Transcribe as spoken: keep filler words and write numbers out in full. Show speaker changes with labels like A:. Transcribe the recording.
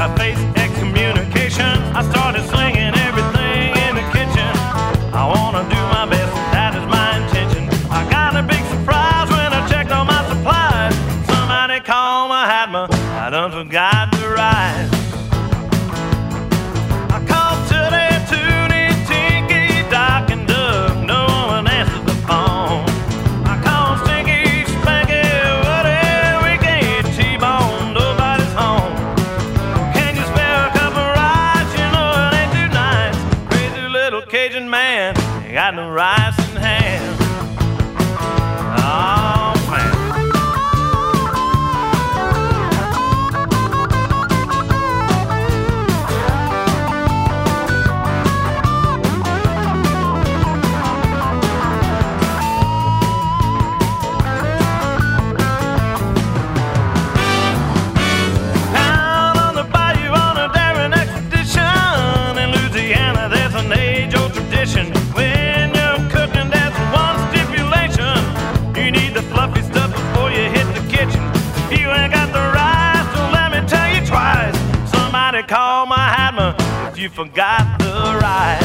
A: I faced excommunication. I started slinging everything in the kitchen. I wanna do my best, that is my intention. I got a big surprise when I checked on my supplies. Somebody called my Hatma, I done forgot the rice. I called Tootie, Tootie, Tinky, Doc, and Doug. No one answered the phone. I called Stinky, Spanky, Woody, Ricky, T-Bone. Nobody's home. Can you spare a cup of rice? You know it ain't too nice. Crazy little Cajun man, he got no rice in hand. Oh, man. Down on the bayou on a daring expedition. In Louisiana, there's an age-old tradition. When you're cooking, there's one stipulation. You need the fluffy stuff before you hit the kitchen. If you ain't got the rice, so let me tell you twice. Somebody call my Hatma if you forgot the rice.